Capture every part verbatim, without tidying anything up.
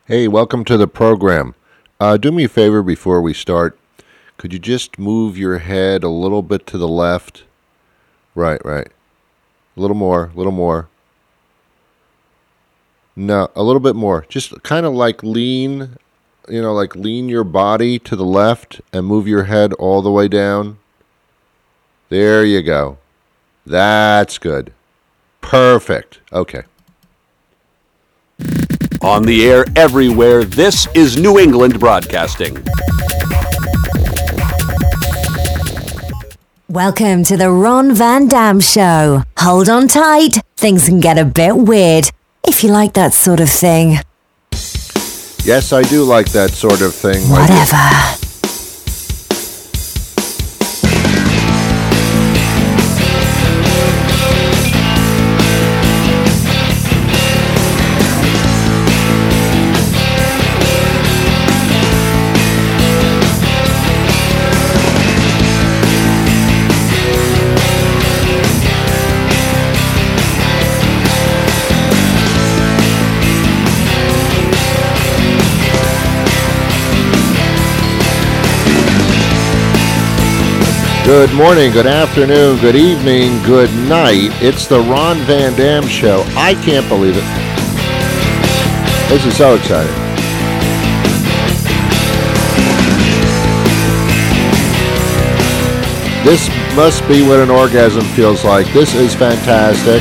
Hey, welcome to the program. Uh, do me a favor before we start. Could you just move your head a little bit to the left? Right, right. A little more, a little more. No, a little bit more. Just kind of like lean, you know, like lean your body to the left and move your head all the way down. There you go. That's good. Perfect. Okay. On the air everywhere, this is New England Broadcasting. Welcome to the Ron Van Dam Show. Hold on tight. Things can get a bit weird, if you like that sort of thing. Yes, I do like that sort of thing. Whatever. Good morning, good afternoon, good evening, good night. It's the Ron Van Dam Show. I can't believe it. This is so exciting. This must be what an orgasm feels like. This is fantastic.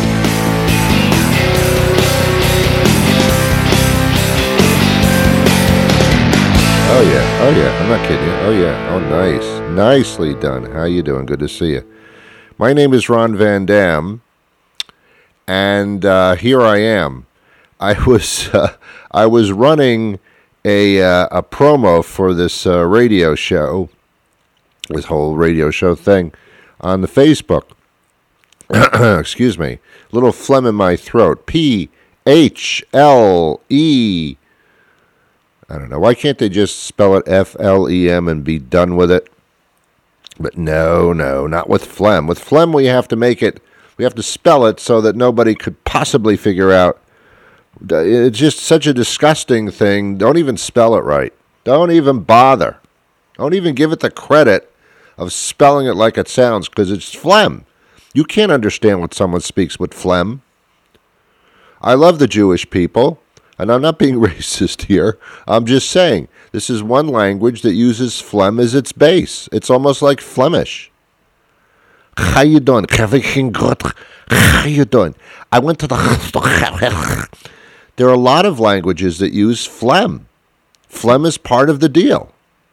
Oh yeah, oh yeah, I'm not kidding you. Oh yeah, oh nice. Nicely done. How you doing? Good to see you. My name is Ron Van Dam, and uh, here I am. I was uh, I was running a uh, a promo for this uh, radio show, this whole radio show thing, on the Facebook. Excuse me, little phlegm in my throat. P H L E. I don't know. Why can't they just spell it F L E M and be done with it? But no, no, not with phlegm. With phlegm, we have to make it, we have to spell it so that nobody could possibly figure out. It's just such a disgusting thing. Don't even spell it right. Don't even bother. Don't even give it the credit of spelling it like it sounds, because it's phlegm. You can't understand what someone speaks with phlegm. I love the Jewish people. And I'm not being racist here. I'm just saying, this is one language that uses phlegm as its base. It's almost like Flemish. How you doing? How you doing? I went to the... There are a lot of languages that use phlegm. Phlegm is part of the deal.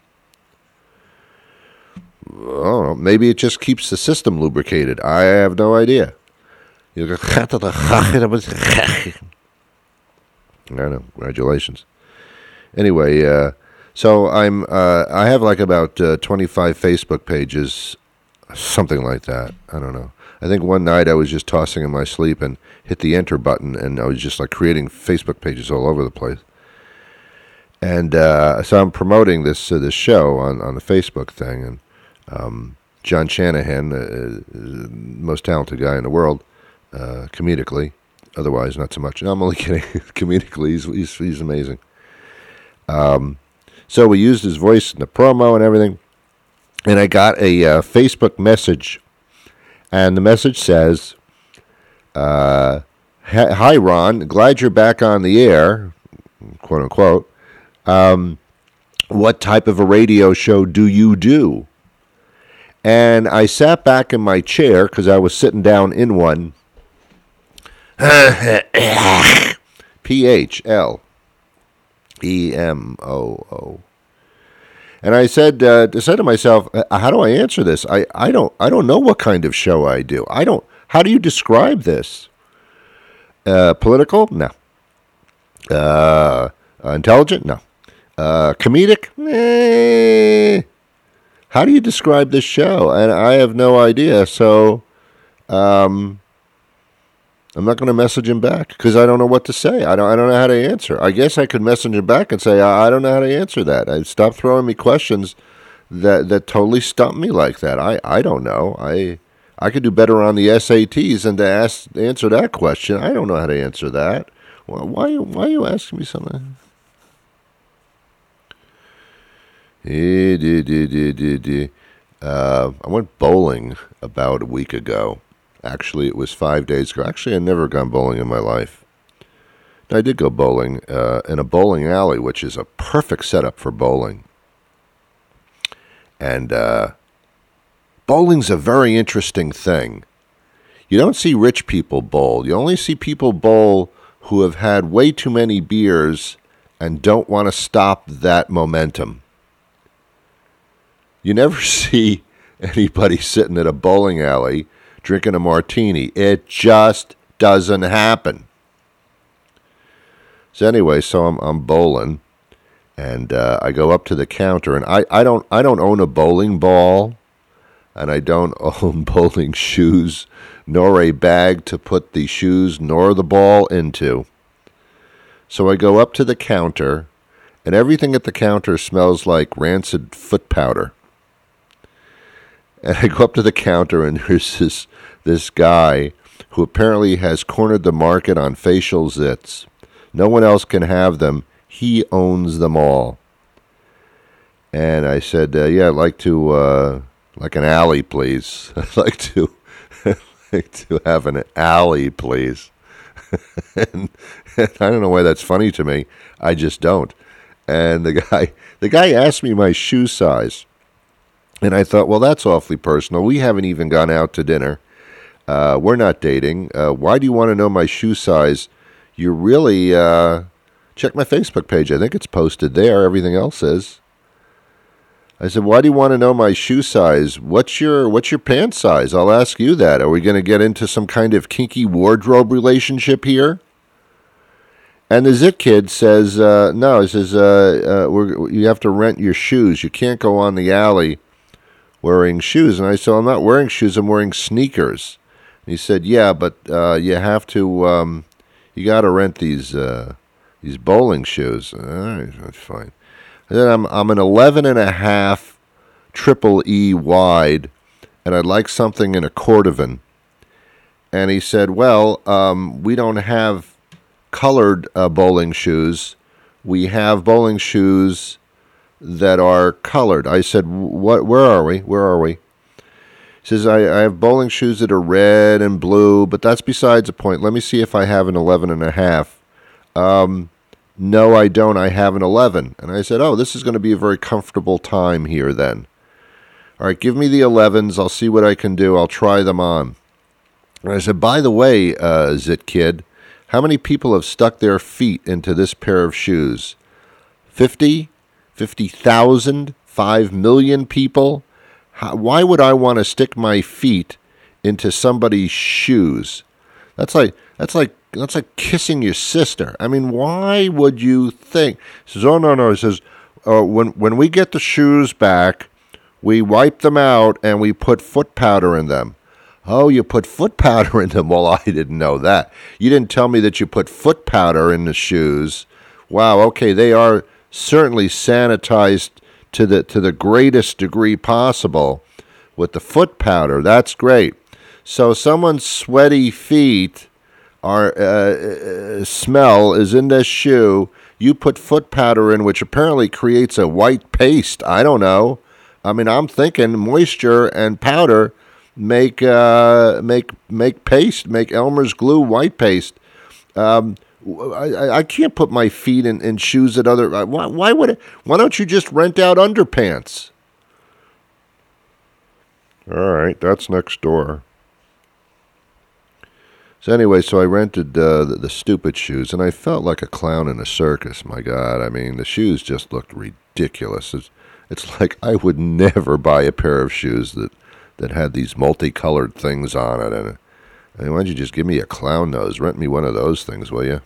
Oh, maybe it just keeps the system lubricated. I have no idea. You go... I don't know. Congratulations. Anyway, uh, so I'm uh, I have like about uh, twenty-five Facebook pages, something like that. I don't know. I think one night I was just tossing in my sleep and hit the enter button, and I was just like creating Facebook pages all over the place. And uh, so I'm promoting this uh, this show on, on the Facebook thing, and um, John Shanahan, uh, the most talented guy in the world, uh, comedically. Otherwise, not so much. No, I'm only kidding. Comedically, he's, he's, he's amazing. Um, so we used his voice in the promo and everything. And I got a uh, Facebook message. And the message says, uh, Hi, Ron. Glad you're back on the air, quote unquote. Um, what type of a radio show do you do? And I sat back in my chair because I was sitting down in one. P H L E M O O. And I said, uh, I said to myself, how do I answer this? I, I don't I don't know what kind of show I do. I don't. How do you describe this? Uh, political? No. Uh, intelligent? No. Uh, comedic? Eh. How do you describe this show? And I have no idea. So, um. I'm not going to message him back because I don't know what to say. I don't. I don't know how to answer. I guess I could message him back and say I, I don't know how to answer that. I stop throwing me questions that that totally stump me like that. I, I don't know. I I could do better on the S A Ts than to ask answer that question. I don't know how to answer that. Why why, why are you asking me something? Eh, dee, dee, dee, dee, dee. Uh, I went bowling about a week ago. Actually, it was five days ago. Actually, I'd never gone bowling in my life. I did go bowling uh, in a bowling alley, which is a perfect setup for bowling. And uh, bowling's a very interesting thing. You don't see rich people bowl. You only see people bowl who have had way too many beers and don't want to stop that momentum. You never see anybody sitting at a bowling alley drinking a martini. It just doesn't happen. So anyway, so I'm I'm bowling, and uh, I go up to the counter, and I, I don't I don't own a bowling ball, and I don't own bowling shoes, nor a bag to put the shoes nor the ball into. So I go up to the counter, and everything at the counter smells like rancid foot powder. And I go up to the counter, and there's this this guy who apparently has cornered the market on facial zits. No one else can have them. He owns them all. And I said, uh, yeah, I'd like to, uh, like an alley, please. I'd like to, like to have an alley, please. and, and I don't know why that's funny to me. I just don't. And the guy, the guy asked me my shoe size. And I thought, well, that's awfully personal. We haven't even gone out to dinner. Uh, we're not dating. Uh, why do you want to know my shoe size? You really, uh, check my Facebook page. I think it's posted there. Everything else is. I said, why do you want to know my shoe size? What's your, what's your pant size? I'll ask you that. Are we going to get into some kind of kinky wardrobe relationship here? And the Zit Kid says, uh, no, he says, uh, uh, we're, you have to rent your shoes. You can't go on the alley wearing shoes. And I said, I'm not wearing shoes, I'm wearing sneakers. And he said, yeah, but uh, you have to, um, you got to rent these uh, these bowling shoes. All right, that's fine. And then I'm, I'm an eleven and a half triple E wide, and I'd like something in a cordovan. And he said, well, um, we don't have colored uh, bowling shoes. We have bowling shoes that are colored. I said, "What? Where are we? Where are we?" He says, I, I have bowling shoes that are red and blue, but that's besides the point. Let me see if I have an eleven and a half. Um, no, I don't. I have an eleven. And I said, oh, this is going to be a very comfortable time here then. All right, give me the elevens. I'll see what I can do. I'll try them on. And I said, by the way, uh, Zit Kid, how many people have stuck their feet into this pair of shoes? Fifty? Fifty thousand? Five million people? How, why would I want to stick my feet into somebody's shoes? That's like that's like that's like kissing your sister. I mean, why would you think? He says, oh no no. He says, uh, when when we get the shoes back, we wipe them out and we put foot powder in them. Oh, you put foot powder in them? Well, I didn't know that. You didn't tell me that you put foot powder in the shoes. Wow. Okay, they are certainly sanitized to the to the greatest degree possible with the foot powder. That's great. So someone's sweaty feet are uh, smell is in this shoe. You put foot powder in, which apparently creates a white paste. I don't know. I mean, I'm thinking moisture and powder make uh, make make paste, make Elmer's glue white paste. Um, I, I can't put my feet in, in shoes that other. Why, why would it? Why don't you just rent out underpants? All right, that's next door. So anyway, so I rented uh, the, the stupid shoes, and I felt like a clown in a circus. My God, I mean, the shoes just looked ridiculous. It's, it's like I would never buy a pair of shoes that, that had these multicolored things on it. And I mean, why don't you just give me a clown nose? Rent me one of those things, will you?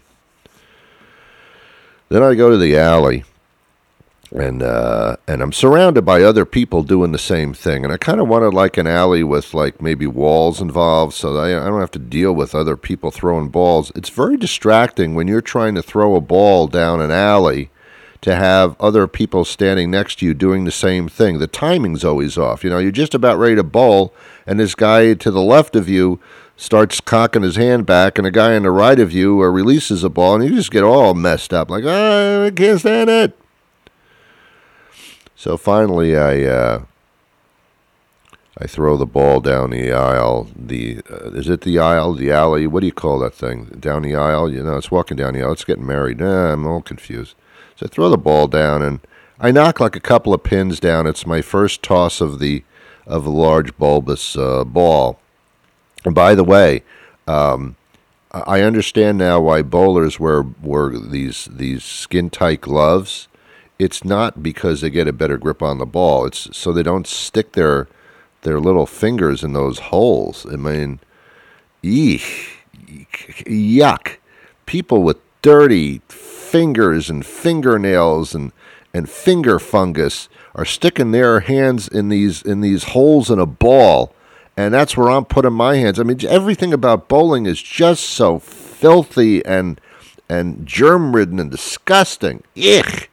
Then I go to the alley, and uh, and I'm surrounded by other people doing the same thing. And I kind of wanted like an alley with like maybe walls involved, so that I, I don't have to deal with other people throwing balls. It's very distracting when you're trying to throw a ball down an alley to have other people standing next to you doing the same thing. The timing's always off. You know, you're just about ready to bowl, and this guy to the left of you starts cocking his hand back, and the guy on the right of you uh, releases a ball, and you just get all messed up. Like, oh, I can't stand it. So finally, I uh, I throw the ball down the aisle. The uh, is it the aisle, the alley? What do you call that thing? Down the aisle? You know, it's walking down the aisle. It's getting married. Nah, I'm all confused. So I throw the ball down, and I knock like a couple of pins down. It's my first toss of the of a large bulbous uh, ball. And by the way, um, I understand now why bowlers wear wear these these skin tight gloves. It's not because they get a better grip on the ball. It's so they don't stick their their little fingers in those holes. I mean, eek, yuck. People with dirty fingers and fingernails and, and finger fungus are sticking their hands in these in these holes in a ball, and that's where I'm putting my hands. I mean, everything about bowling is just so filthy and and germ-ridden and disgusting. Eek.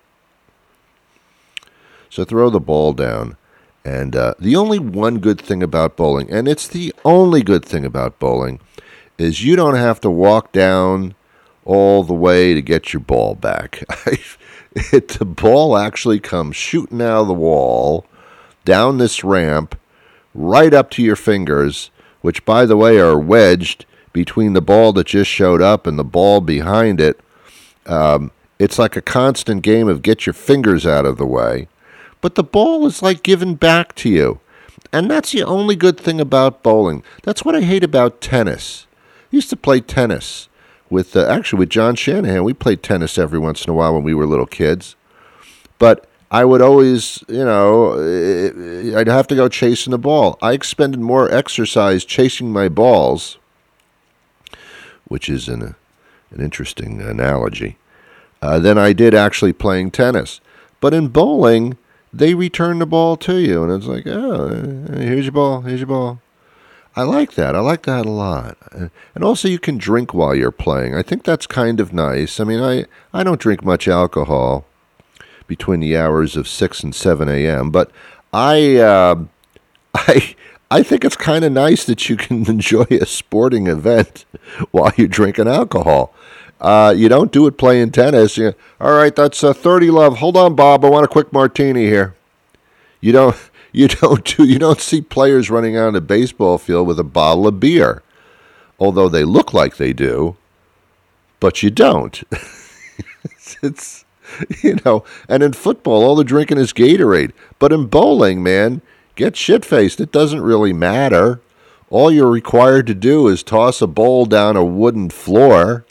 So throw the ball down. And uh, the only one good thing about bowling, and it's the only good thing about bowling, is you don't have to walk down all the way to get your ball back. it, the ball actually comes shooting out of the wall, down this ramp, right up to your fingers, which, by the way, are wedged between the ball that just showed up and the ball behind it. Um, it's like a constant game of get your fingers out of the way. But the ball is like given back to you. And that's the only good thing about bowling. That's what I hate about tennis. I used to play tennis with, uh, actually with John Shanahan. We played tennis every once in a while when we were little kids. But I would always, you know, I'd have to go chasing the ball. I expended more exercise chasing my balls, which is an, an interesting analogy, uh, than I did actually playing tennis. But in bowling, they return the ball to you, and it's like, oh, here's your ball, here's your ball. I like that. I like that a lot. And also you can drink while you're playing. I think that's kind of nice. I mean, I, I don't drink much alcohol between the hours of six and seven a.m., but I, uh, I, I think it's kind of nice that you can enjoy a sporting event while you're drinking alcohol. Uh, you don't do it playing tennis. You, all right, that's uh, thirty love. Hold on, Bob. I want a quick martini here. You don't. You don't do. You don't see players running out on a baseball field with a bottle of beer, although they look like they do, but you don't. it's, it's you know. And in football, all the drinking is Gatorade. But in bowling, man, get shit faced. It doesn't really matter. All you're required to do is toss a bowl down a wooden floor.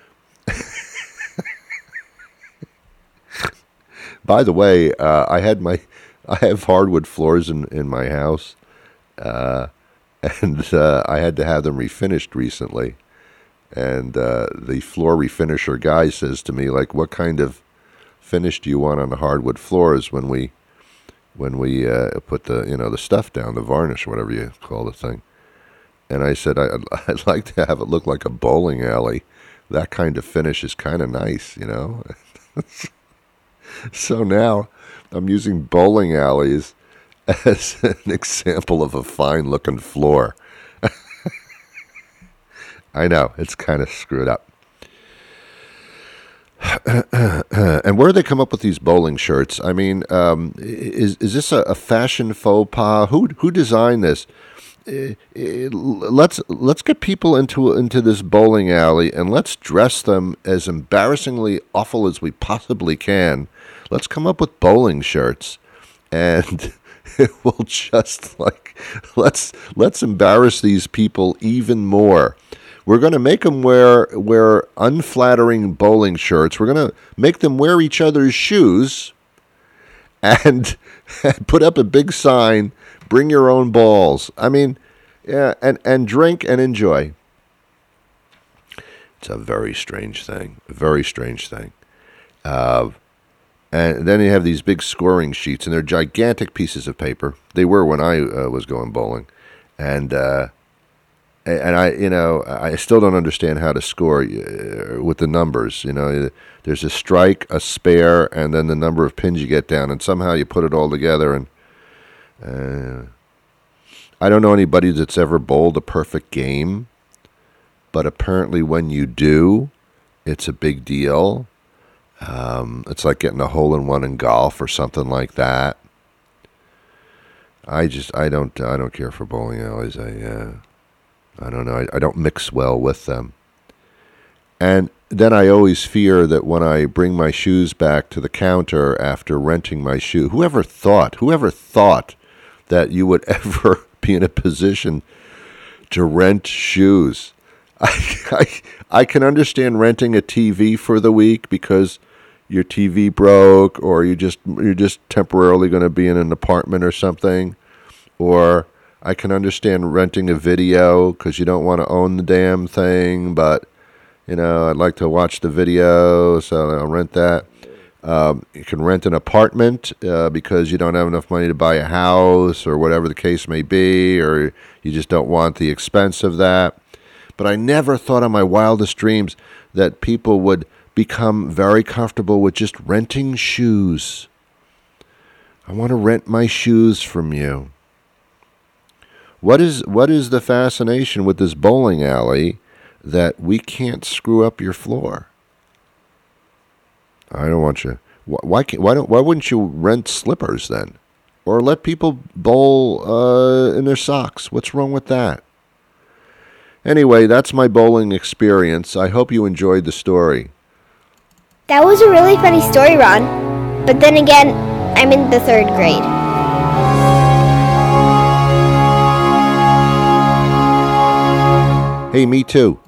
By the way, uh, I had my, I have hardwood floors in, in my house, uh, and uh, I had to have them refinished recently. And uh, the floor refinisher guy says to me, like, "What kind of finish do you want on the hardwood floors when we, when we uh, put the, you know, the stuff down, the varnish, whatever you call the thing?" And I said, I, "I'd like to have it look like a bowling alley. That kind of finish is kind of nice, you know." So now I'm using bowling alleys as an example of a fine-looking floor. I know, it's kind of screwed up. And where do they come up with these bowling shirts? I mean, um, is is this a, a fashion faux pas? Who who designed this? Uh, let's let's get people into into this bowling alley and let's dress them as embarrassingly awful as we possibly can. Let's come up with bowling shirts, and it will just like let's let's embarrass these people even more. We're going to make them wear wear unflattering bowling shirts. We're going to make them wear each other's shoes, and, and put up a big sign. Bring your own balls. I mean, yeah, and, and drink and enjoy. It's a very strange thing. A very strange thing. Uh, and then you have these big scoring sheets, and they're gigantic pieces of paper. They were when I uh, was going bowling. And, uh, and I, you know, I still don't understand how to score uh, with the numbers. You know, there's a strike, a spare, and then the number of pins you get down, and somehow you put it all together, and Uh, I don't know anybody that's ever bowled a perfect game, but apparently when you do, it's a big deal. Um, it's like getting a hole-in-one in golf or something like that. I just, I don't, I don't care for bowling alleys. I, uh, I don't know. I, I don't mix well with them. And then I always fear that when I bring my shoes back to the counter after renting my shoe, whoever thought, whoever thought that you would ever be in a position to rent shoes? I, I, I can understand renting a T V for the week because your T V broke, or you just you're just temporarily going to be in an apartment or something. Or I can understand renting a video because you don't want to own the damn thing, but you know, I'd like to watch the video, so I'll rent that. Um, you can rent an apartment uh, because you don't have enough money to buy a house or whatever the case may be, or you just don't want the expense of that. But I never thought in my wildest dreams that people would become very comfortable with just renting shoes. I want to rent my shoes from you. What is what is the fascination with this bowling alley that we can't screw up your floor? I don't want you. Why can't, why don't why wouldn't you rent slippers then, or let people bowl uh, in their socks? What's wrong with that? Anyway, that's my bowling experience. I hope you enjoyed the story. That was a really funny story, Ron. But then again, I'm in the third grade. Hey, me too.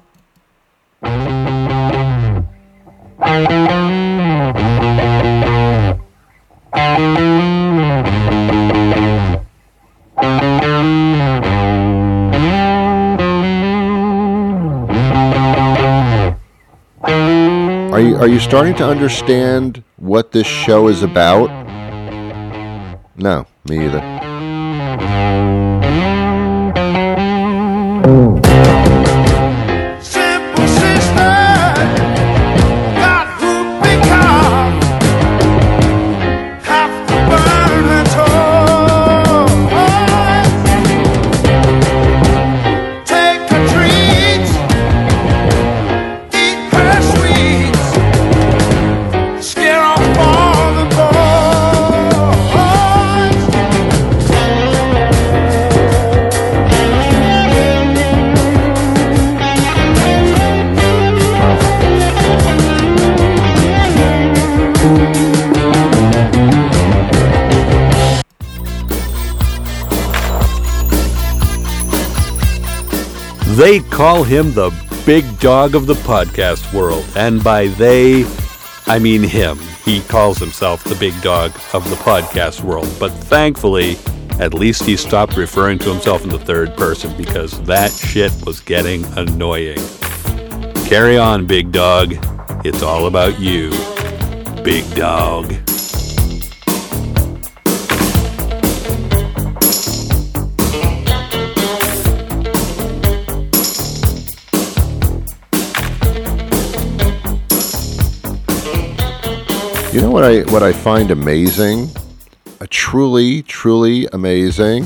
Are you, are you starting to understand what this show is about? No, me either. They call him the big dog of the podcast world, and by they, I mean him. He calls himself the big dog of the podcast world, but thankfully, at least he stopped referring to himself in the third person, because that shit was getting annoying. Carry on, big dog. It's all about you, big dog. You know what I what I find amazing? A truly, truly amazing.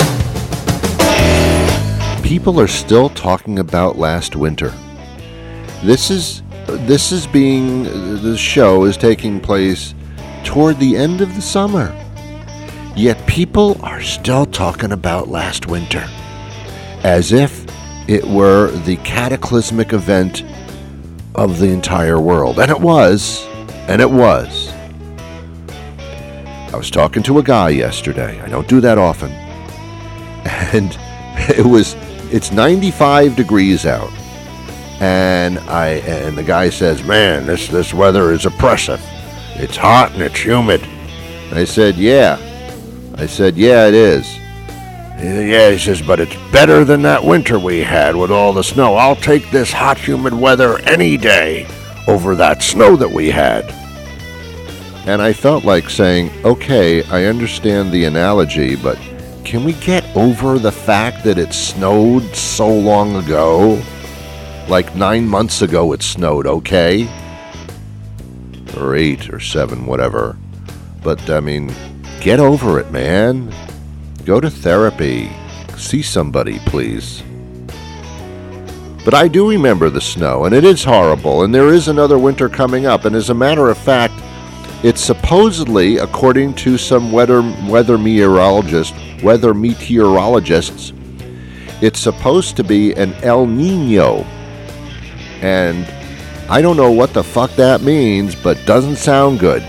People are still talking about last winter. This is this is being the show is taking place toward the end of the summer. Yet people are still talking about last winter, as if it were the cataclysmic event of the entire world. And it was. And it was. I was talking to a guy yesterday. I don't do that often. And it was, it's ninety-five degrees out. And I, and the guy says, man, this, this weather is oppressive. It's hot and it's humid. And I said, yeah. I said, yeah, it is. Yeah, he says, but it's better than that winter we had with all the snow. I'll take this hot, humid weather any day over that snow that we had. And I felt like saying, okay, I understand the analogy, but can we get over the fact that it snowed so long ago? Like nine months ago it snowed, okay? Or eight or seven, whatever. But, I mean, get over it, man. Go to therapy. See somebody, please. But I do remember the snow, and it is horrible, and there is another winter coming up. And as a matter of fact, it's supposedly, according to some weather weather meteorologists, weather meteorologists, it's supposed to be an El Nino. And I don't know what the fuck that means, but doesn't sound good.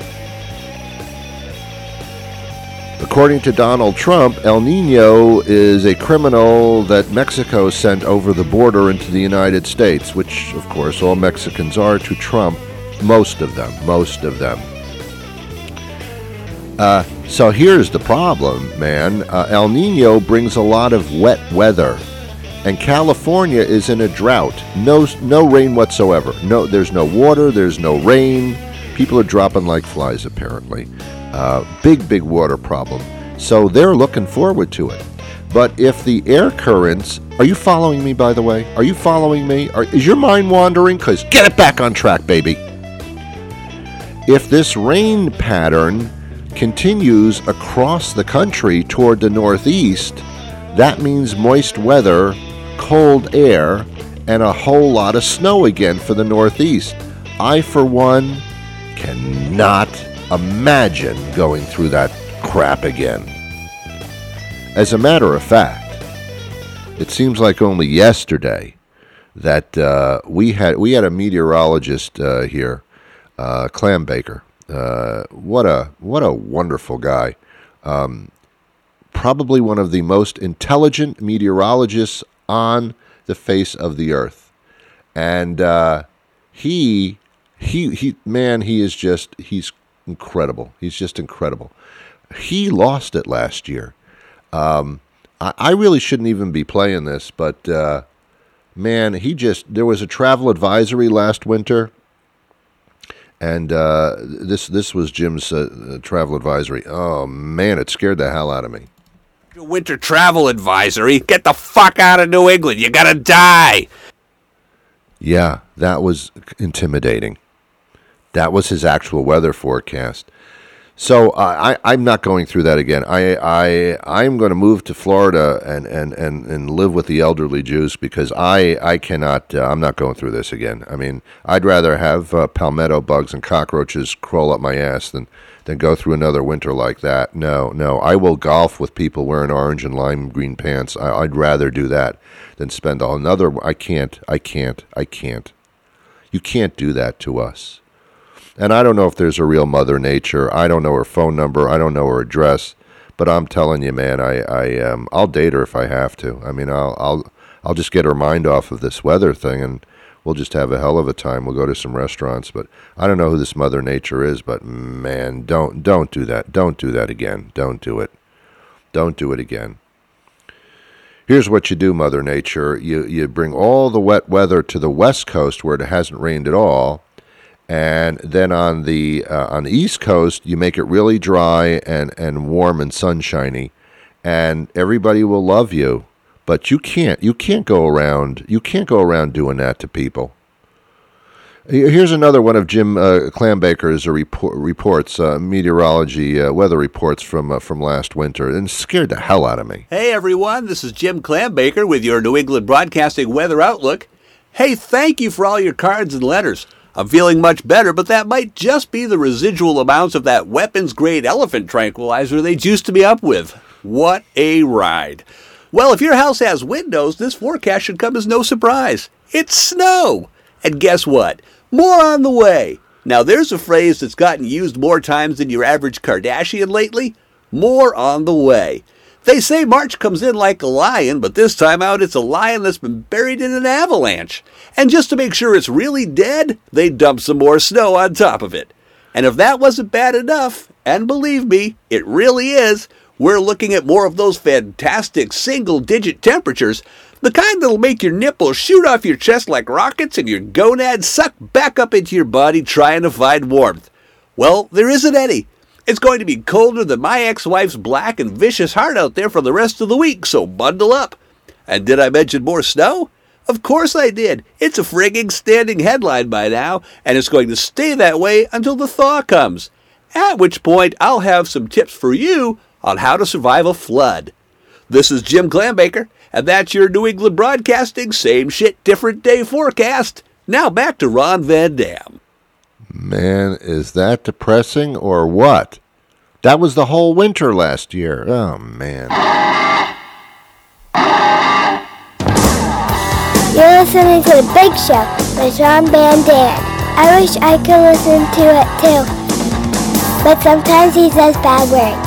According to Donald Trump, El Nino is a criminal that Mexico sent over the border into the United States, which, of course, all Mexicans are to Trump. Most of them. Most of them. Uh, so here's the problem, man. Uh, El Nino brings a lot of wet weather, and California is in a drought. No, no rain whatsoever. No, there's no water. There's no rain. People are dropping like flies, apparently. Uh, big, big water problem. So they're looking forward to it. But if the air currents... Are you following me, by the way? Are you following me? Are, is your mind wandering? Because get it back on track, baby. If this rain pattern continues across the country toward the northeast, that means moist weather, cold air, and a whole lot of snow again for the northeast. I, for one, cannot imagine going through that crap again. As a matter of fact, it seems like only yesterday that uh, we had we had a meteorologist uh, here, uh, Clam Baker. Uh, what a what a wonderful guy. Um, probably one of the most intelligent meteorologists on the face of the earth, and uh, he he he man, he is just he's. Incredible. He's just incredible. He lost it last year. Um, I, I really shouldn't even be playing this, but uh, man, he just, there was a travel advisory last winter, and uh, this this was Jim's uh, travel advisory. Oh man, it scared the hell out of me. Winter travel advisory? Get the fuck out of New England. You gotta die. Yeah, that was intimidating. That was his actual weather forecast. So uh, I, I'm not going through that again. I, I, I'm going to move to Florida and, and, and, and live with the elderly Jews because I, I cannot, uh, I'm not going through this again. I mean, I'd rather have uh, palmetto bugs and cockroaches crawl up my ass than, than go through another winter like that. No, no. I will golf with people wearing orange and lime green pants. I, I'd rather do that than spend another, I can't, I can't, I can't. You can't do that to us. And I don't know if there's a real Mother Nature. I don't know her phone number. I don't know her address. But I'm telling you, man, I, I um, I'll date her if I have to. I mean, I'll I'll I'll just get her mind off of this weather thing, and we'll just have a hell of a time. We'll go to some restaurants. But I don't know who this Mother Nature is. But man, don't don't do that. Don't do that again. Don't do it. Don't do it again. Here's what you do, Mother Nature. You you bring all the wet weather to the West Coast where it hasn't rained at all. And then on the uh, on the East Coast, you make it really dry and, and warm and sunshiny, and everybody will love you. But you can't you can't go around you can't go around doing that to people. Here's another one of Jim uh, Clambaker's report, reports, uh, meteorology uh, weather reports from uh, from last winter, and it scared the hell out of me. Hey everyone, this is Jim Clambaker with your New England Broadcasting Weather Outlook. Hey, thank you for all your cards and letters. I'm feeling much better, but that might just be the residual amounts of that weapons-grade elephant tranquilizer they juiced me up with. What a ride. Well, if your house has windows, this forecast should come as no surprise. It's snow. And guess what? More on the way. Now, there's a phrase that's gotten used more times than your average Kardashian lately. More on the way. They say March comes in like a lion, but this time out it's a lion that's been buried in an avalanche. And just to make sure it's really dead, they dump some more snow on top of it. And if that wasn't bad enough, and believe me, it really is, we're looking at more of those fantastic single-digit temperatures, the kind that'll make your nipples shoot off your chest like rockets and your gonads suck back up into your body trying to find warmth. Well, there isn't any. It's going to be colder than my ex-wife's black and vicious heart out there for the rest of the week, so bundle up. And did I mention more snow? Of course I did. It's a frigging standing headline by now, and it's going to stay that way until the thaw comes. At which point, I'll have some tips for you on how to survive a flood. This is Jim Clambaker, And that's your New England Broadcasting Same Shit, Different Day forecast. Now back to Ron Van Dam. Man, is that depressing or what? That was the whole winter last year. Oh, man. You're listening to The Big Show with Ron Van Dam. I wish I could listen to it too, but sometimes he says bad words.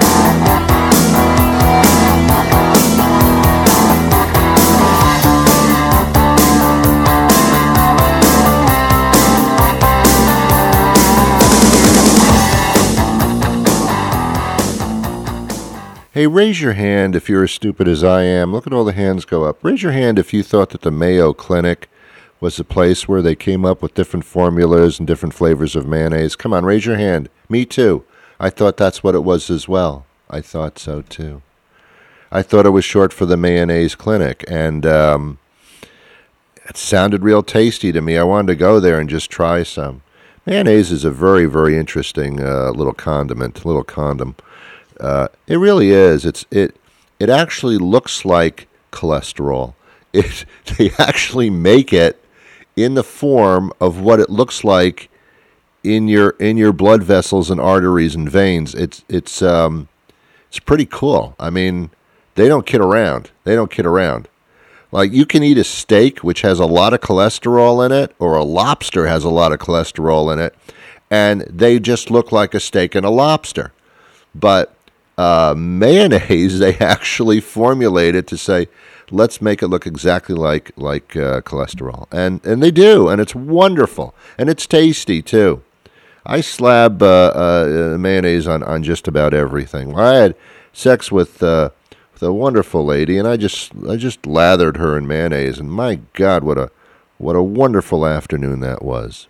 Hey, raise your hand if you're as stupid as I am. Look at all the hands go up. Raise your hand if you thought that the Mayo Clinic was a place where they came up with different formulas and different flavors of mayonnaise. Come on, raise your hand. Me too. I thought that's what it was as well. I thought so too. I thought it was short for the Mayonnaise Clinic, and um, it sounded real tasty to me. I wanted to go there and just try some. Mayonnaise is a very, very interesting uh, little condiment, little condom. Uh, it really is. It's it. It actually looks like cholesterol. It they actually make it in the form of what it looks like in your in your blood vessels and arteries and veins. It's it's um it's pretty cool. I mean, they don't kid around. They don't kid around. Like, you can eat a steak which has a lot of cholesterol in it, or a lobster has a lot of cholesterol in it, and they just look like a steak and a lobster. But Uh, mayonnaise, they actually formulated to say, let's make it look exactly like like uh, cholesterol, and and they do, and it's wonderful, and it's tasty too. I slab uh, uh, mayonnaise on, on just about everything. I had sex with uh, with a wonderful lady, and I just I just lathered her in mayonnaise, and my God, what a what a wonderful afternoon that was.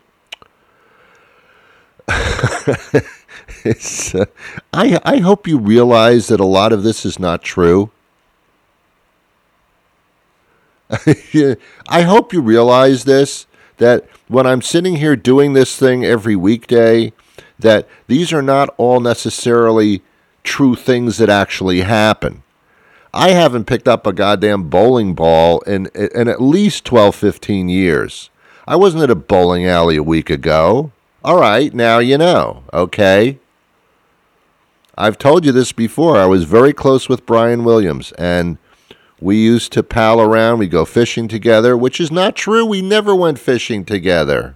It's, uh, I I hope you realize that a lot of this is not true. I hope you realize this, that when I'm sitting here doing this thing every weekday, that these are not all necessarily true things that actually happen. I haven't picked up a goddamn bowling ball in in at least twelve, fifteen years. I wasn't at a bowling alley a week ago. All right, now you know, okay? I've told you this before. I was very close with Brian Williams, and we used to pal around. We go fishing together, which is not true. We never went fishing together.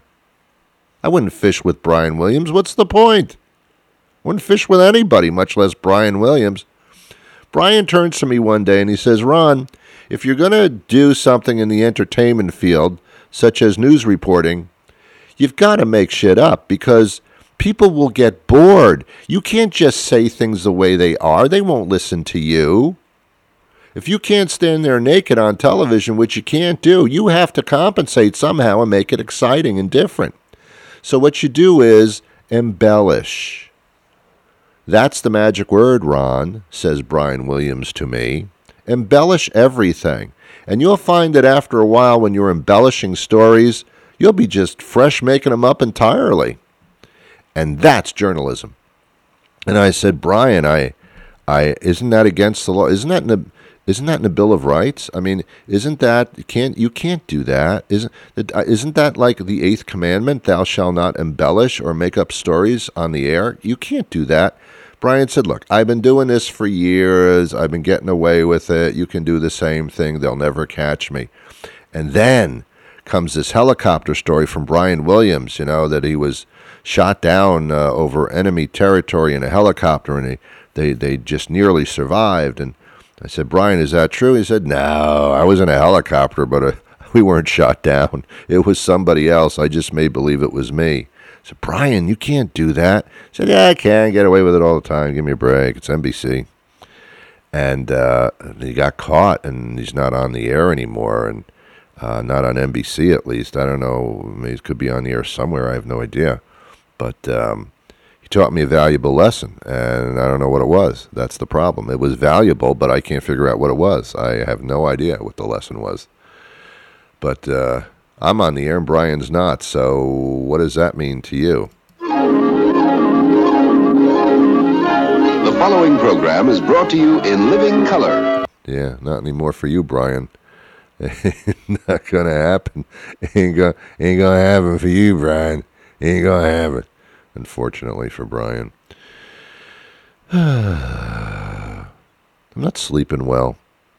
I wouldn't fish with Brian Williams. What's the point? I wouldn't fish with anybody, much less Brian Williams. Brian turns to me one day and he says, Ron, if you're going to do something in the entertainment field, such as news reporting, you've got to make shit up, because people will get bored. You can't just say things the way they are. They won't listen to you. If you can't stand there naked on television, which you can't do, you have to compensate somehow and make it exciting and different. So what you do is embellish. That's the magic word, Ron, says Brian Williams to me. Embellish everything. And you'll find that after a while, when you're embellishing stories, you'll be just fresh making them up entirely. And that's journalism. And I said, Brian, I, I, isn't that against the law? Isn't that in the, isn't that in the Bill of Rights? I mean, isn't that, you can't, you can't do that. Isn't, isn't that like the eighth commandment? Thou shalt not embellish or make up stories on the air. You can't do that. Brian said, look, I've been doing this for years. I've been getting away with it. You can do the same thing. They'll never catch me. And then comes this helicopter story from Brian Williams, you know, that he was shot down uh, over enemy territory in a helicopter, and he, they, they just nearly survived. And I said, Brian, is that true? He said, no, I was in a helicopter, but uh, we weren't shot down. It was somebody else. I just made believe it was me. I said, Brian, you can't do that. I said, yeah, I can. Get away with it all the time. Give me a break. It's N B C. And uh, he got caught, and he's not on the air anymore, and uh, not on N B C at least. I don't know. Maybe he could be on the air somewhere. I have no idea. But um, he taught me a valuable lesson, and I don't know what it was. That's the problem. It was valuable, but I can't figure out what it was. I have no idea what the lesson was. But uh, I'm on the air and Brian's not, so what does that mean to you? The following program is brought to you in living color. Yeah, not anymore for you, Brian. Not gonna happen. Ain't gonna ain't gonna happen for you, Brian. Ain't gonna happen. Unfortunately for Brian. I'm not sleeping well.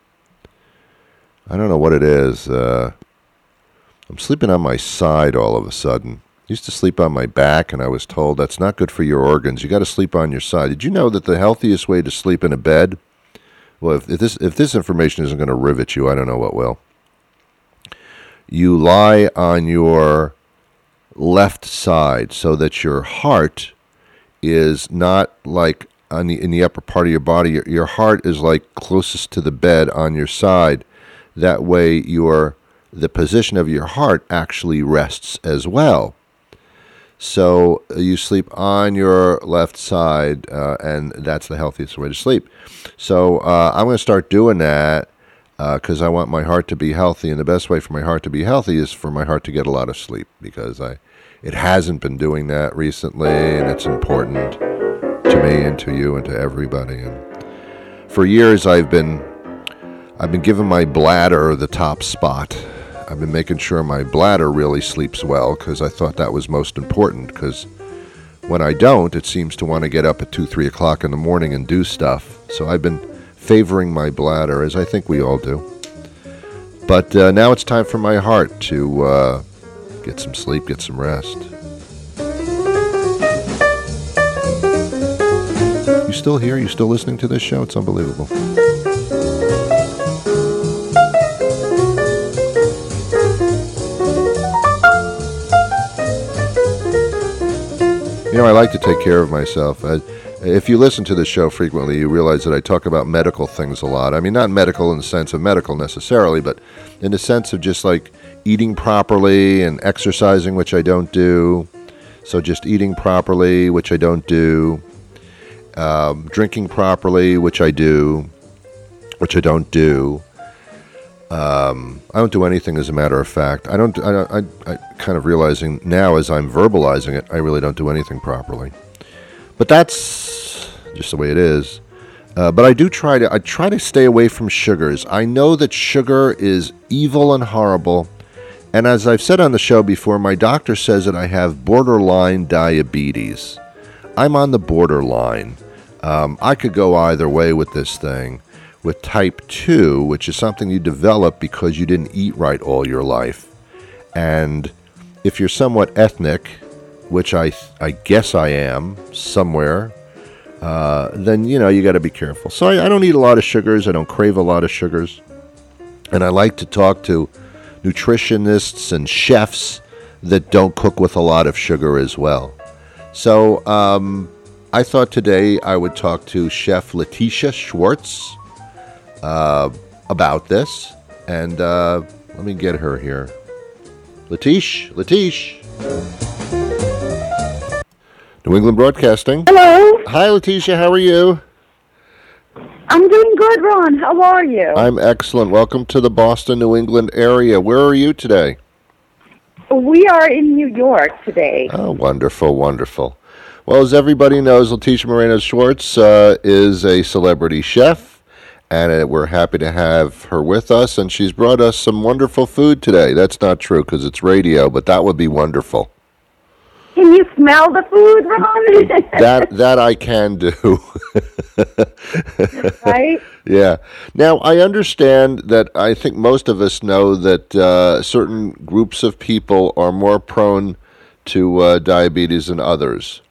I don't know what it is. Uh, I'm sleeping on my side all of a sudden. I used to sleep on my back, and I was told that's not good for your organs. You got to sleep on your side. Did you know that the healthiest way to sleep in a bed? Well, if, if this if this information isn't going to rivet you, I don't know what will. You lie on your left side so that your heart is not like on the, in the upper part of your body. Your, your heart is like closest to the bed on your side. That way, your the position of your heart actually rests as well. So uh, you sleep on your left side, uh, and that's the healthiest way to sleep. So uh, I'm going to start doing that because uh, I want my heart to be healthy, and the best way for my heart to be healthy is for my heart to get a lot of sleep, because I it hasn't been doing that recently, and it's important to me and to you and to everybody. And for years, I've been I've been giving my bladder the top spot. I've been making sure my bladder really sleeps well, because I thought that was most important, because when I don't, it seems to want to get up at two, three o'clock in the morning and do stuff. So I've been favoring my bladder, as I think we all do. But uh, now it's time for my heart to uh, get some sleep, get some rest. You still here? You still listening to this show? It's unbelievable. You know, I like to take care of myself. I, if you listen to this show frequently, you realize that I talk about medical things a lot. I mean, not medical in the sense of medical necessarily, but in the sense of just like eating properly and exercising, which I don't do. So just eating properly, which I don't do. Um, drinking properly, which I do, which I don't do. Um, I don't do anything, as a matter of fact. I don't. I, I, I kind of realizing now, as I'm verbalizing it, I really don't do anything properly. But that's just the way it is. Uh, but I do try to. I try to stay away from sugars. I know that sugar is evil and horrible. And as I've said on the show before, my doctor says that I have borderline diabetes. I'm on the borderline. Um, I could go either way with this thing. With type two, which is something you develop because you didn't eat right all your life. And if you're somewhat ethnic, which I I guess I am somewhere, uh, then, you know, you got to be careful. So I, I don't eat a lot of sugars. I don't crave a lot of sugars. And I like to talk to nutritionists and chefs that don't cook with a lot of sugar as well. So um, I thought today I would talk to Chef Letitia Schwartz Uh, about this, and uh, let me get her here. Letish, Letish. New England Broadcasting. Hello. Hi, Letitia. How are you? I'm doing good, Ron. How are you? I'm excellent. Welcome to the Boston, New England area. Where are you today? We are in New York today. Oh, wonderful, wonderful. Well, as everybody knows, Letitia Moreno Schwartz uh, is a celebrity chef. And uh, we're happy to have her with us, and she's brought us some wonderful food today. That's not true because it's radio, but that would be wonderful. Can you smell the food, Ron? that that I can do. Right? Yeah. Now, I understand that I think most of us know that uh, certain groups of people are more prone to uh, diabetes than others.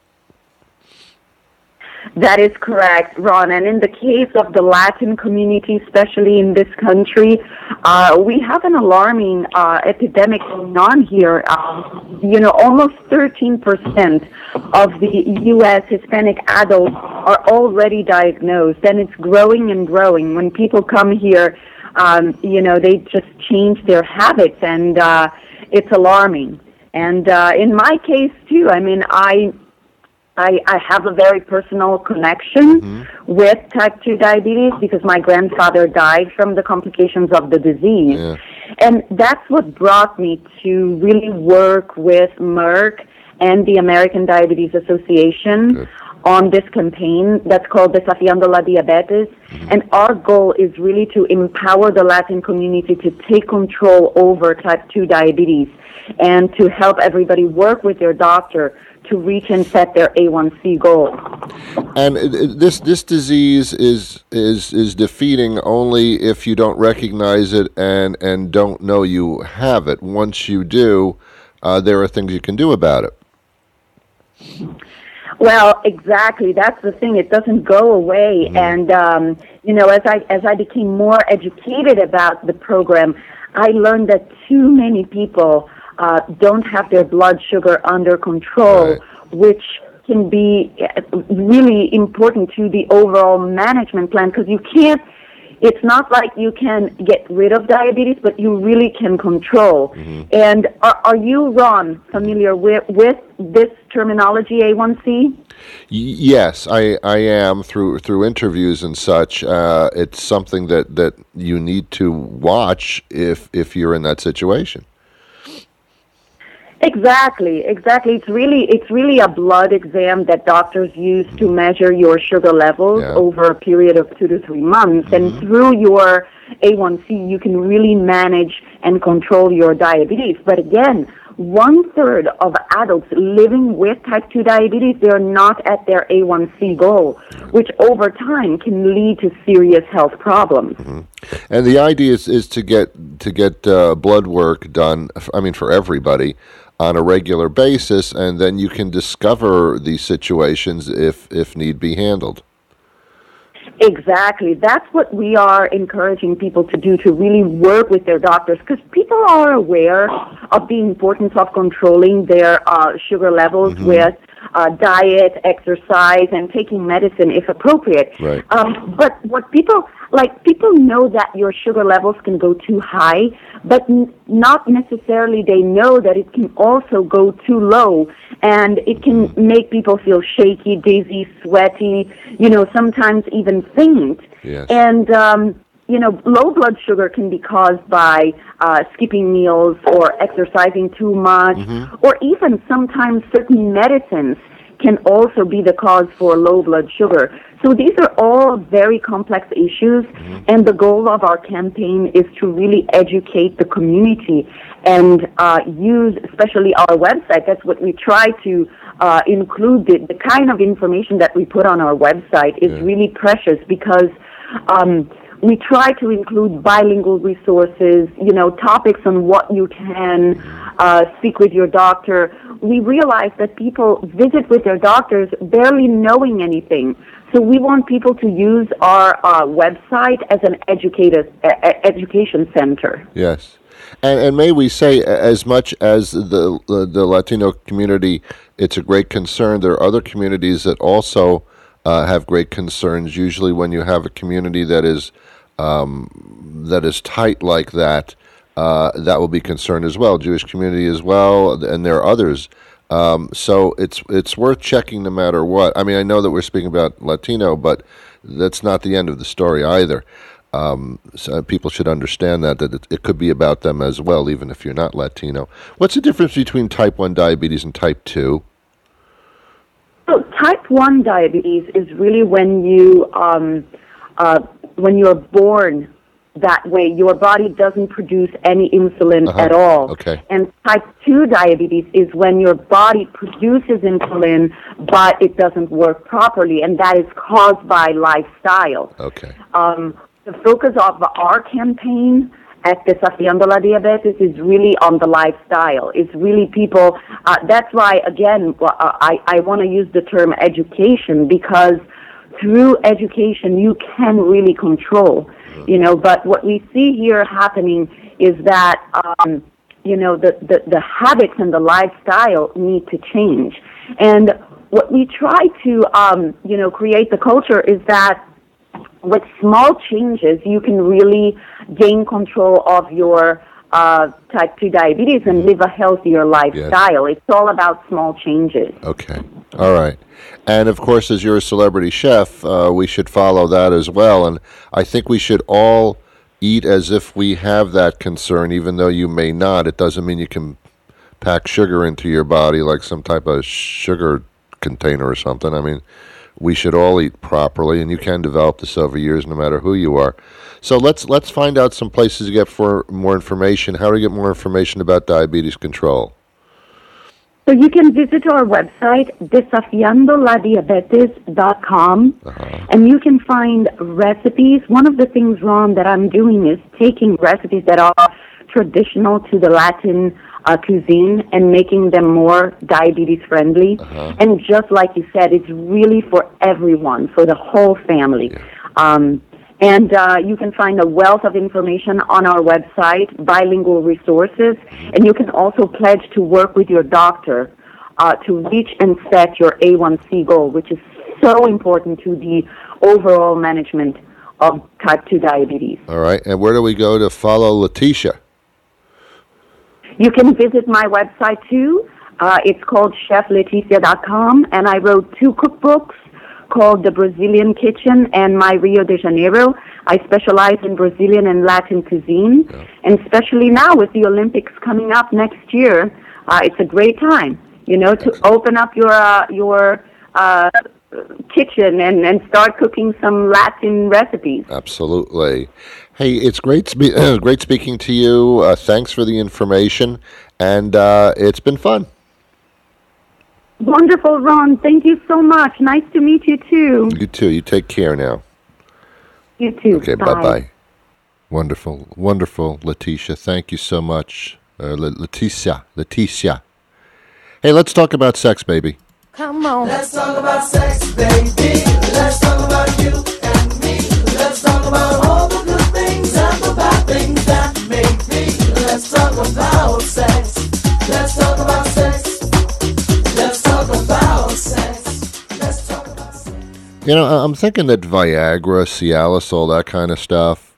That is correct, Ron. And in the case of the Latin community, especially in this country, uh, we have an alarming uh, epidemic going on here. Um, you know, almost thirteen percent of the U S Hispanic adults are already diagnosed, and it's growing and growing. When people come here, um, you know, they just change their habits, and uh, it's alarming. And uh, in my case, too, I mean, I... I, I have a very personal connection mm-hmm. with type two diabetes because my grandfather died from the complications of the disease. Yeah. And that's what brought me to really work with Merck and the American Diabetes Association on this campaign that's called Desafiando la Diabetes. Mm-hmm. And our goal is really to empower the Latin community to take control over type two diabetes and to help everybody work with their doctor to reach and set their A one C goal. And this this disease is is is defeating only if you don't recognize it and, and don't know you have it. Once you do, uh, there are things you can do about it. Well, exactly. That's the thing. It doesn't go away. Mm-hmm. And um, you know, as I as I became more educated about the program, I learned that too many people uh, don't have their blood sugar under control, right. which can be really important to the overall management plan, because you can't. It's not like you can get rid of diabetes, but you really can control. Mm-hmm. And are, are you, Ron, familiar with, with this terminology, A one C? Yes, I, I am, through through interviews and such. Uh, it's something that, that you need to watch if if you're in that situation. Exactly, exactly. It's really it's really a blood exam that doctors use to measure your sugar levels yeah. over a period of two to three months. Mm-hmm. And through your A one C, you can really manage and control your diabetes. But again, one third of adults living with type two diabetes, they're not at their A one C goal, which over time can lead to serious health problems. Mm-hmm. And the idea is, is to get to get uh, blood work done, I mean, for everybody, on a regular basis, and then you can discover these situations if if need be handled. Exactly. That's what we are encouraging people to do, to really work with their doctors, because people are aware of the importance of controlling their uh, sugar levels mm-hmm. with uh, diet, exercise, and taking medicine if appropriate. Right. Um, but what people, like, people know that your sugar levels can go too high, but n- not necessarily they know that it can also go too low, and it can make people feel shaky, dizzy, sweaty, you know, sometimes even faint. Yes. And, um, you know, low blood sugar can be caused by uh, skipping meals or exercising too much, mm-hmm. or even sometimes certain medicines can also be the cause for low blood sugar. So these are all very complex issues, mm-hmm. and the goal of our campaign is to really educate the community and uh, use especially our website. That's what we try to uh, include. The, the kind of information that we put on our website is yeah. really precious, because um, we try to include bilingual resources, you know, topics on what you can uh, speak with your doctor. We realize that people visit with their doctors barely knowing anything. So we want people to use our uh, website as an educated, uh, education center. Yes. And, and may we say, as much as the, the the Latino community, it's a great concern, there are other communities that also uh, have great concerns. Usually when you have a community that is um, that is tight like that, uh, that will be concerned as well. Jewish community as well, and there are others. Um, so it's it's worth checking no matter what. I mean, I know that we're speaking about Latino, but that's not the end of the story either. Um, so people should understand that, that it, it could be about them as well, even if you're not Latino. What's the difference between type one diabetes and type two? So type one diabetes is really when you um, uh, when you're born that way. Your body doesn't produce any insulin uh-huh. at all. Okay. And type two diabetes is when your body produces insulin, but it doesn't work properly, and that is caused by lifestyle. Okay. Um, the focus of our campaign at Desafiando la Diabetes is really on the lifestyle. It's really people, uh, that's why, again, uh, I, I want to use the term education, because through education you can really control. You know, but what we see here happening is that, um, you know, the, the, the habits and the lifestyle need to change. And what we try to, um, you know, create the culture is that with small changes, you can really gain control of your uh, type two diabetes and live a healthier lifestyle. Yes. It's all about small changes. Okay. All right. And, of course, as you're a celebrity chef, uh, we should follow that as well. And I think we should all eat as if we have that concern, even though you may not. It doesn't mean you can pack sugar into your body like some type of sugar container or something. I mean, we should all eat properly, and you can develop this over years no matter who you are. So let's let's find out some places to get for more information. How to get more information about diabetes control? So you can visit our website, desafiando la diabetes dot com, uh-huh. and you can find recipes. One of the things, Ron, that I'm doing is taking recipes that are traditional to the Latin uh, cuisine and making them more diabetes-friendly. Uh-huh. And just like you said, it's really for everyone, for the whole family. Yeah. Um, And uh, you can find a wealth of information on our website, bilingual resources, and you can also pledge to work with your doctor uh, to reach and set your A one C goal, which is so important to the overall management of type two diabetes. All right, and where do we go to follow Leticia? You can visit my website, too. Uh, it's called chef leticia dot com, and I wrote two cookbooks called The Brazilian Kitchen and My Rio de Janeiro. I specialize in Brazilian and Latin cuisine, yeah. and especially now with the Olympics coming up next year, uh, it's a great time, you know, to open up your uh, your uh, kitchen and, and start cooking some Latin recipes. Absolutely. Hey, it's great spe- great speaking to you. Uh, thanks for the information, and uh, it's been fun. Wonderful, Ron. Thank you so much. Nice to meet you, too. You too. You take care now. You too. Okay, bye. bye-bye. Wonderful, wonderful, Leticia. Thank you so much. Uh, Leticia, Leticia. Hey, let's talk about sex, baby. Come on. Let's talk about sex, baby. Let's talk about you and me. Let's talk about all the good things and the bad things that make me. Let's talk about sex. Let's talk about sex. Let's talk about sex. Let's talk about sex. You know, I'm thinking that Viagra, Cialis, all that kind of stuff,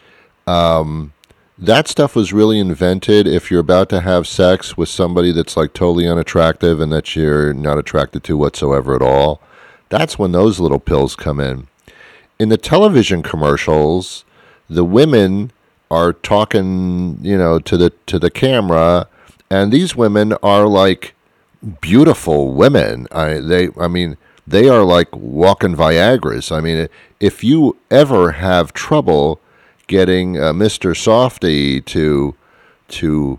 um, that stuff was really invented if you're about to have sex with somebody that's like totally unattractive and that you're not attracted to whatsoever at all. That's when those little pills come in. In the television commercials, the women are talking, you know, to the to the camera, and these women are like beautiful women. I they I mean they are like walking Viagras. I mean, if you ever have trouble getting uh, Mister Softy to to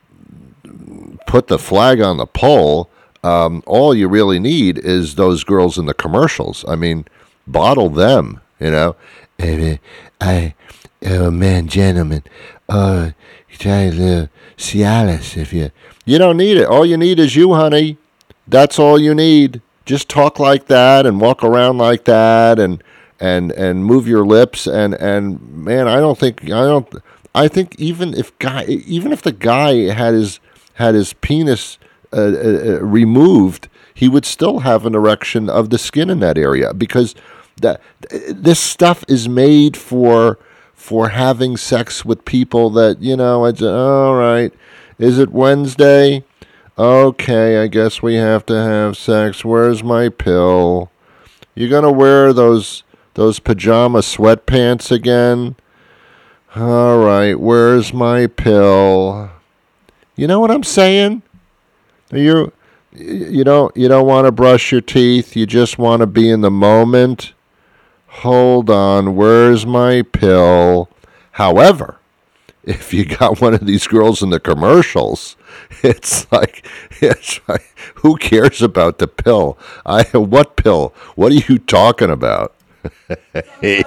put the flag on the pole, um, all you really need is those girls in the commercials. I mean, bottle them, you know. I, I oh man, gentlemen, uh, try the Cialis if you. You don't need it. All you need is you, honey. That's all you need. Just talk like that and walk around like that and and and move your lips and, and man, I don't think I don't I think even if guy even if the guy had his had his penis uh, uh, removed, he would still have an erection of the skin in that area because that this stuff is made for for having sex with people that, you know, it's all right. Is it Wednesday? Okay, I guess we have to have sex. Where's my pill? You gonna wear those those pajama sweatpants again? All right, where's my pill? You know what I'm saying? You you don't you don't want to brush your teeth. You just want to be in the moment. Hold on, where's my pill? However, if you got one of these girls in the commercials, it's like, it's like, who cares about the pill? I what pill? What are you talking about? Yeah.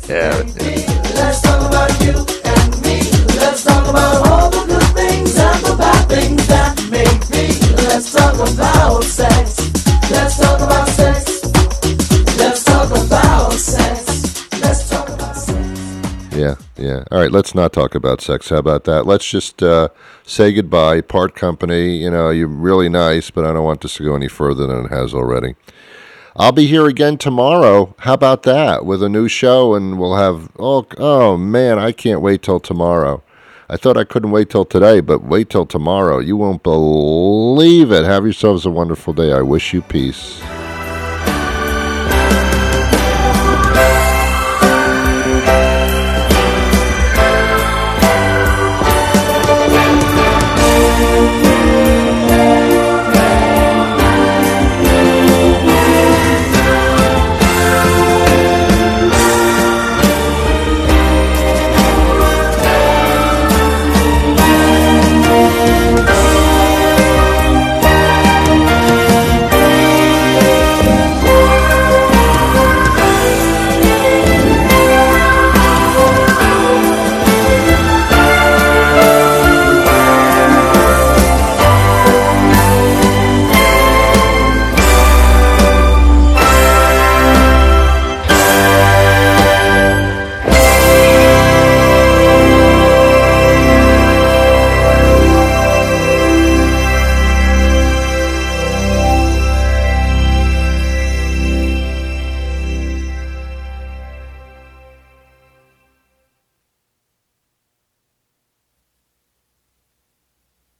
Let's talk about you and me. Let's talk about all the good things and the bad things that make me. Let's talk about sex. Let's talk about sex. Let's talk about sex. Let's talk about sex. Yeah, yeah. All right, let's not talk about sex. How about that? Let's just uh, say goodbye, part company. You know, you're really nice, but I don't want this to go any further than it has already. I'll be here again tomorrow. How about that? With a new show, and we'll have, oh, oh man, I can't wait till tomorrow. I thought I couldn't wait till today, but wait till tomorrow. You won't believe it. Have yourselves a wonderful day. I wish you peace.